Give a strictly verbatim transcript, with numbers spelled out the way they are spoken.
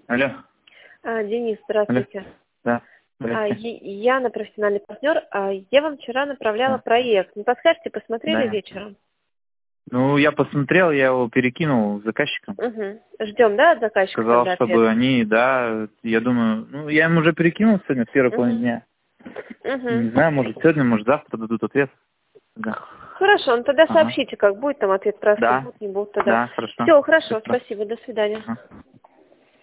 Алло. А, Денис, Алло. здравствуйте. Да. А, Здравствуйте. е- Яна, профессиональный партнер. А, Я вам вчера направляла Да. проект. Не подскажете, посмотрели Да. вечером? Ну, я посмотрел, я его перекинул заказчикам. Угу. Ждем, да, от заказчика Сказал, тогда ответ? чтобы они, да, я думаю, ну, я им уже перекинул сегодня, в первой половине Угу. дня. Не Угу. знаю, может сегодня, может завтра дадут ответ. Да. Хорошо, ну тогда Ага. сообщите, как будет там ответ, просто Да. будут, не будут тогда. Да, хорошо. Все, хорошо, Спасибо. спасибо, до свидания. Ага.